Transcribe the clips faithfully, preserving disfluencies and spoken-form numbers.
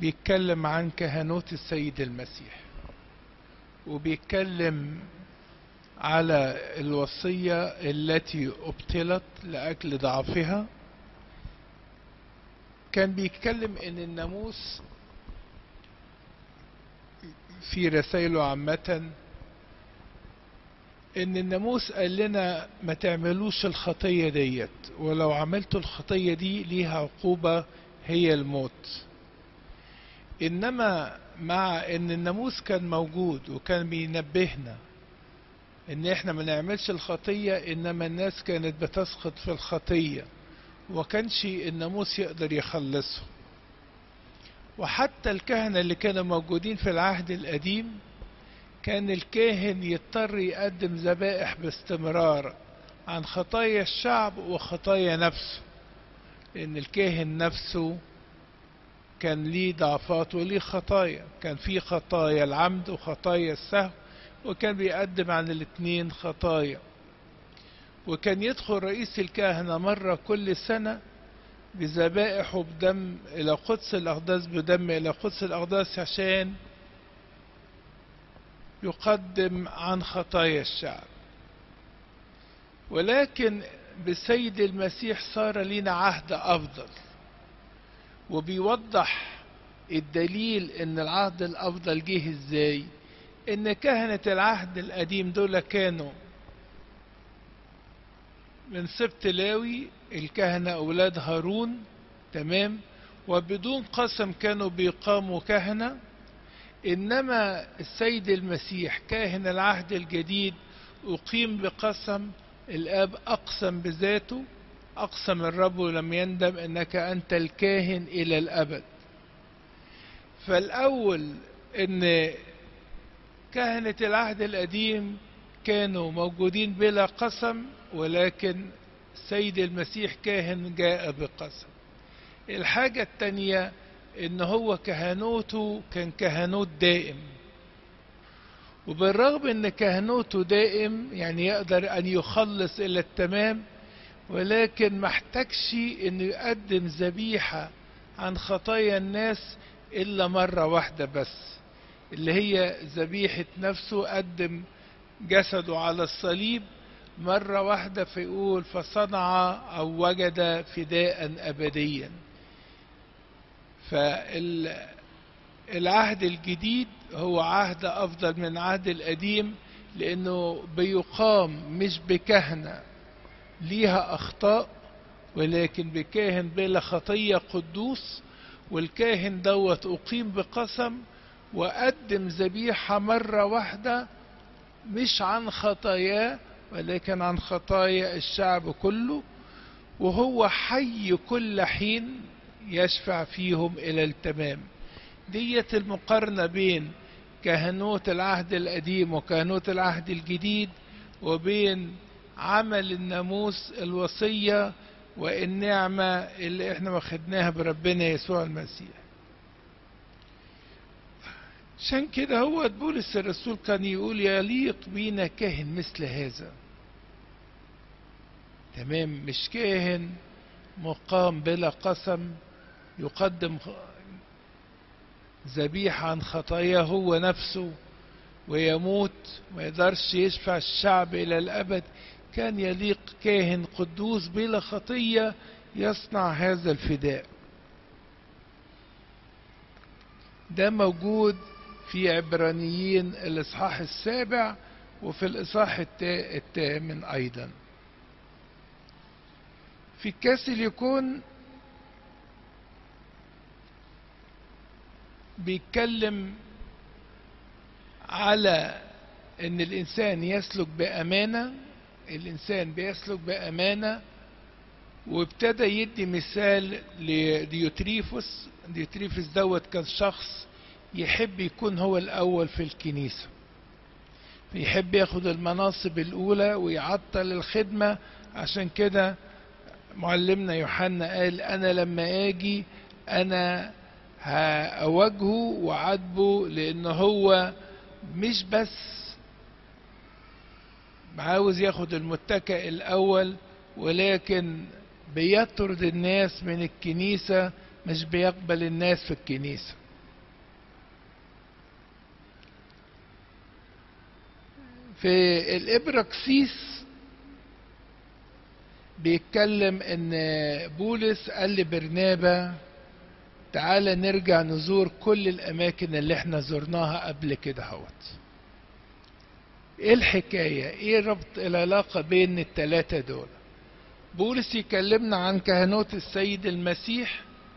بيتكلم عن كهنوت السيد المسيح، وبيتكلم على الوصية التي ابطلت لأجل ضعفها. كان بيتكلم ان الناموس في رسائله عامة ان الناموس قال لنا ما تعملوش الخطية ديت، ولو عملتوا الخطية دي ليها عقوبة هي الموت. انما مع ان الناموس كان موجود وكان بينبهنا ان احنا ما نعملش الخطية، انما الناس كانت بتسقط في الخطية وكانش الناموس يقدر يخلصه. وحتى الكهنة اللي كانوا موجودين في العهد القديم كان الكاهن يضطر يقدم ذبائح باستمرار عن خطايا الشعب وخطايا نفسه، لأن الكاهن نفسه كان ليه ضعفات وليه خطايا. كان فيه خطايا العمد وخطايا السهو، وكان بيقدم عن الاثنين خطايا. وكان يدخل رئيس الكهنة مرة كل سنة بذبائحه بدم إلى قدس الأقداس، بدم إلى قدس الأقداس عشان يقدم عن خطايا الشعب. ولكن بالسيد المسيح صار لنا عهد أفضل، وبيوضح الدليل ان العهد الأفضل جه ازاي. ان كهنة العهد القديم دول كانوا من سبط لاوي، الكهنة أولاد هارون، تمام، وبدون قسم كانوا بيقاموا كهنة. إنما السيد المسيح كاهن العهد الجديد أقيم بقسم. الآب أقسم بذاته، أقسم الرب لم يندم أنك أنت الكاهن إلى الأبد. فالأول إن كهنة العهد القديم كانوا موجودين بلا قسم، ولكن السيد المسيح كاهن جاء بقسم. الحاجة التانية ان هو كهنوته كان كهنوت دائم، وبالرغم ان كهنوته دائم يعني يقدر ان يخلص الى التمام، ولكن ما احتاجش انه يقدم ذبيحة عن خطايا الناس الا مرة واحدة بس، اللي هي ذبيحة نفسه. قدم جسده على الصليب مرة واحدة، فيقول فصنع أو وجد فداء أبديا. فالعهد الجديد هو عهد أفضل من العهد القديم، لأنه بيقام مش بكهنة ليها أخطاء، ولكن بكاهن بلا خطية قدوس. والكاهن دوت أقيم بقسم وقدم ذبيحة مرة واحدة، مش عن خطاياه ولكن عن خطايا الشعب كله، وهو حي كل حين يشفع فيهم إلى التمام. ديت المقارنة بين كهنوت العهد القديم وكهنوت العهد الجديد، وبين عمل الناموس الوصية والنعمة اللي احنا واخدناها بربنا يسوع المسيح. عشان كده هو بولس الرسول كان يقول يليق بينا كاهن مثل هذا، تمام، مش كاهن مقام بلا قسم يقدم ذبيحة عن خطاياه هو نفسه ويموت ما يقدرش يشفع الشعب إلى الأبد. كان يليق كاهن قدوس بلا خطية يصنع هذا الفداء. ده موجود في عبرانيين الإصحاح السابع وفي الإصحاح الثامن أيضا. في الكاسيليكون بيتكلم على ان الانسان يسلك بامانه، الانسان بيسلك بامانه، وابتدى يدي مثال لديوتريفوس. ديوتريفوس دوت كان شخص يحب يكون هو الاول في الكنيسه، يحب ياخد المناصب الاولى ويعطل الخدمه. عشان كده معلمنا يوحنا قال انا لما اجي انا هأواجهه وعاتبه، لأن هو مش بس عاوز ياخد المتكئ الأول، ولكن بيطرد الناس من الكنيسة، مش بيقبل الناس في الكنيسة. في الإبراكسيس بيتكلم ان بولس قال لبرنابا تعالى نرجع نزور كل الاماكن اللي احنا زرناها قبل كده هوت. ايه الحكاية؟ ايه ربط العلاقة بين التلاتة دول؟ بولس يكلمنا عن كهنوت السيد المسيح،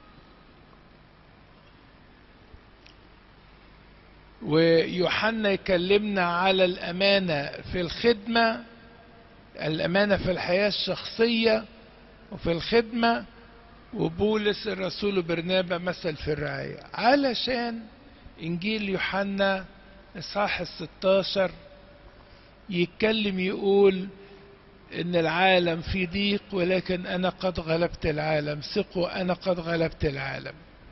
ويوحنا يكلمنا على الامانة في الخدمة، الامانة في الحياة الشخصية وفي الخدمة، وبولس الرسول برنابا مثل في الرعاية. علشان انجيل يوحنا اصحاح الستاشر يتكلم يقول ان العالم في ضيق ولكن انا قد غلبت العالم، ثقوا انا قد غلبت العالم.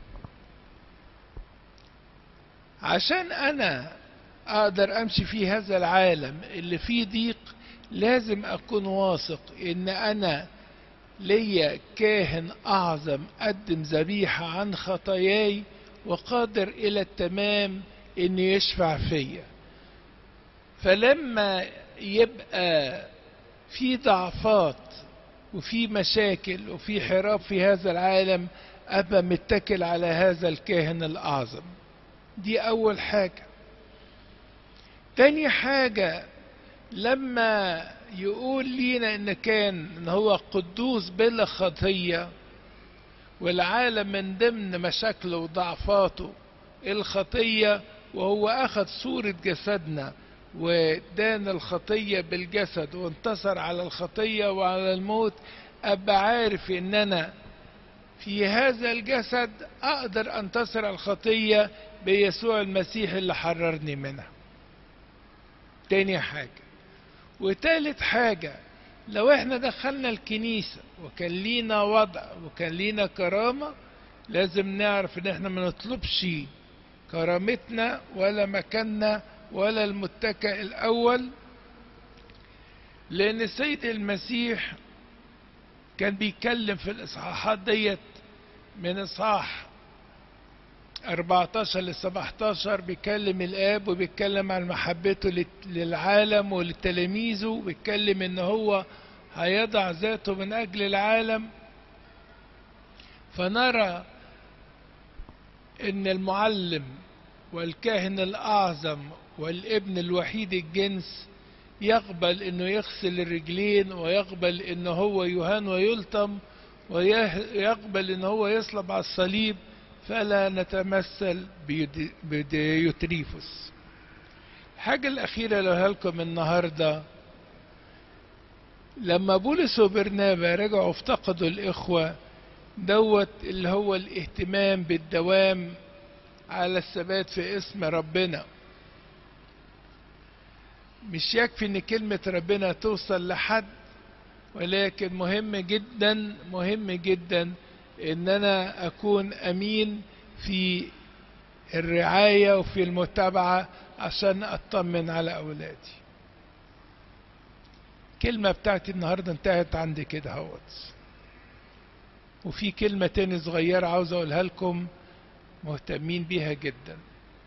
عشان انا اقدر امشي في هذا العالم اللي فيه ضيق لازم اكون واثق ان انا ليا كاهن اعظم قدم ذبيحة عن خطاياي وقادر الى التمام ان يشفع فيا. فلما يبقى في ضعفات وفي مشاكل وفي حراب في هذا العالم ابقى متكل على هذا الكاهن الاعظم. دي اول حاجة. تاني حاجة لما يقول لينا ان كان ان هو قدوس بلا خطية، والعالم من ضمن مشاكله وضعفاته الخطية، وهو اخذ صورة جسدنا ودان الخطية بالجسد وانتصر على الخطية وعلى الموت، ابقى عارف ان انا في هذا الجسد اقدر انتصر على الخطية بيسوع المسيح اللي حررني منها. تاني حاجة. وتالت حاجة، لو احنا دخلنا الكنيسة وكان لينا وضع وكان لينا كرامة، لازم نعرف ان احنا ما نطلبش كرامتنا ولا مكاننا ولا المتكئ الاول، لان السيد المسيح كان بيتكلم في الاصحاحات ديت من اصحاح أربعتاشر ل سبعتاشر بيكلم الاب وبيتكلم عن محبته للعالم ولتلاميذه، وبيتكلم ان هو هيضع ذاته من اجل العالم. فنرى ان المعلم والكاهن الاعظم والابن الوحيد الجنس يقبل انه يغسل الرجلين، ويقبل انه هو يهان ويلطم، ويقبل انه هو يصلب على الصليب، فلا نتمثل بديوتريفوس. الحاجة الأخيرة اللي هقولها لكم النهاردة، لما بولس وبرنابا رجعوا افتقدوا الإخوة دوت اللي هو الاهتمام بالدوام على الثبات في اسم ربنا. مش يكفي ان كلمة ربنا توصل لحد، ولكن مهم جدا مهم جدا ان انا اكون امين في الرعاية وفي المتابعة عشان اطمن على اولادي. كلمة بتاعتي النهاردة انتهت عندي كده اهوت، وفي كلمة تاني صغيرة عاوز اقولها لكم مهتمين بيها جدا.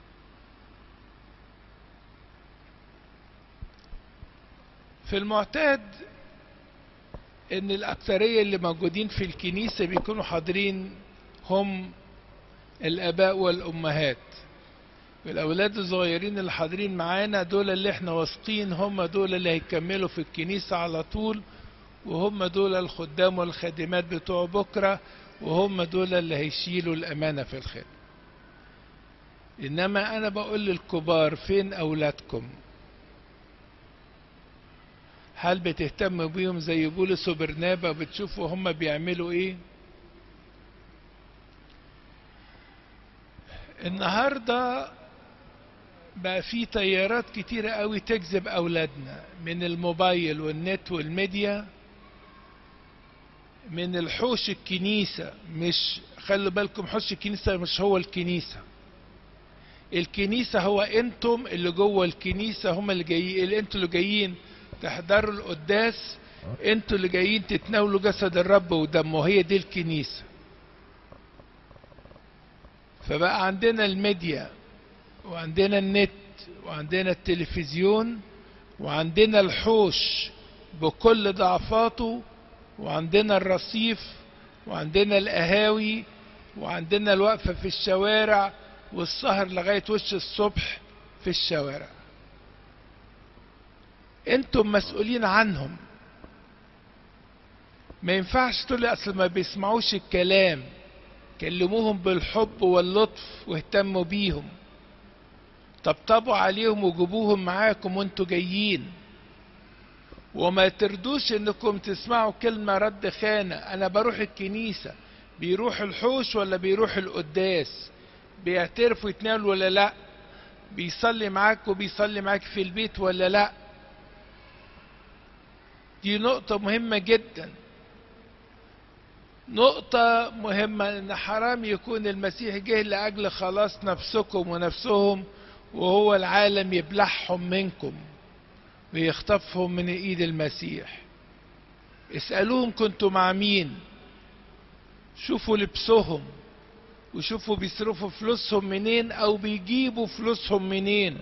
في المعتاد ان الاكثرية اللي موجودين في الكنيسة بيكونوا حاضرين هم الاباء والامهات، والاولاد الصغيرين اللي حاضرين معانا دول اللي احنا واثقين هم دول اللي هيكملوا في الكنيسة على طول، وهم دول الخدام والخادمات بتوع بكرة، وهم دول اللي هيشيلوا الامانة في الخدمة. انما انا بقول للكبار فين اولادكم؟ هل بتهتم بيهم زي بولس وبرنابا بتشوفوا هم بيعملوا ايه؟ النهاردة بقى في تيارات كتيرة قوي تجذب اولادنا من الموبايل والنت والميديا، من الحوش الكنيسة. مش خلوا بالكم، حوش الكنيسة مش هو الكنيسة، الكنيسة هو انتم اللي جوه الكنيسة، هم اللي جايين، اللي انتوا اللي جايين تحضروا القداس، انتوا اللي جايين تتناولوا جسد الرب ودمه، هي دي الكنيسة. فبقى عندنا الميديا وعندنا النت وعندنا التلفزيون وعندنا الحوش بكل ضعفاته، وعندنا الرصيف، وعندنا القهاوي، وعندنا الوقفة في الشوارع، والسهر لغاية وش الصبح في الشوارع. انتم مسؤولين عنهم. ما ينفعش تقولي اصل ما بيسمعوش الكلام. كلموهم بالحب واللطف واهتموا بيهم، طبطبوا عليهم وجيبوهم معاكم وانتوا جايين، وما تردوش انكم تسمعوا كلمة رد خانة. انا بروح الكنيسة، بيروح الحوش ولا بيروح القداس؟ بيعترفوا يتناول ولا لا؟ بيصلي معاك وبيصلي معاك في البيت ولا لا؟ دي نقطة مهمة جدا. نقطة مهمة ان حرام يكون المسيح جه لأجل خلاص نفسكم ونفسهم، وهو العالم يبلعهم منكم ويخطفهم من ايد المسيح. اسألوهم كنتوا مع مين، شوفوا لبسهم، وشوفوا بيصرفوا فلوسهم منين او بيجيبوا فلوسهم منين.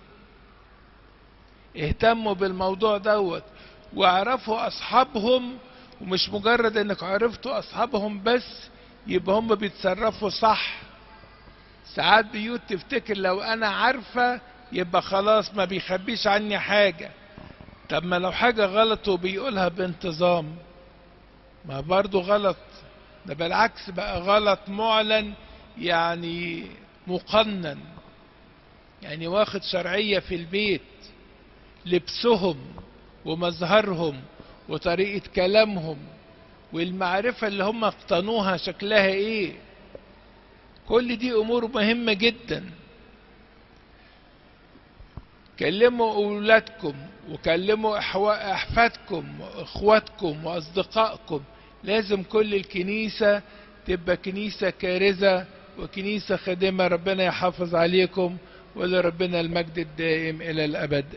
اهتموا بالموضوع دوت، واعرفوا اصحابهم، ومش مجرد انك عرفتوا اصحابهم بس يبقى هم بيتصرفوا صح. ساعات بيوت تفتكر لو انا عارفة يبقى خلاص ما بيخبيش عني حاجة. طب ما لو حاجة غلط وبيقولها بانتظام، ما برضو غلط. ده بالعكس بقى غلط معلن، يعني مقنن، يعني واخد شرعية في البيت. لبسهم ومظهرهم وطريقة كلامهم والمعرفة اللي هم اقتنوها شكلها ايه، كل دي امور مهمة جدا. كلموا اولادكم وكلموا احفادكم واخواتكم واصدقائكم. لازم كل الكنيسة تبقى كنيسة كارزة وكنيسة خادمة. ربنا يحافظ عليكم، ولربنا المجد الدائم الى الابد.